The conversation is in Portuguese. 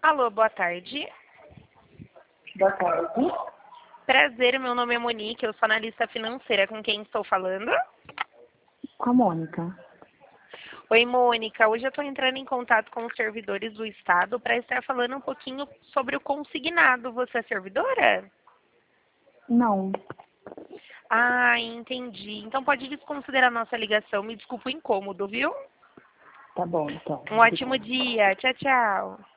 Alô, boa tarde. Boa tarde. Prazer, meu nome é Monique, eu sou analista financeira. Com quem estou falando? Com a Mônica. Oi, Mônica. Hoje eu estou entrando em contato com os servidores do Estado para estar falando um pouquinho sobre o consignado. Você é servidora? Não, Ah, entendi. Então pode desconsiderar a nossa ligação. Me desculpa o incômodo, viu? tá bom então. Um ótimo dia. Tchau, tchau.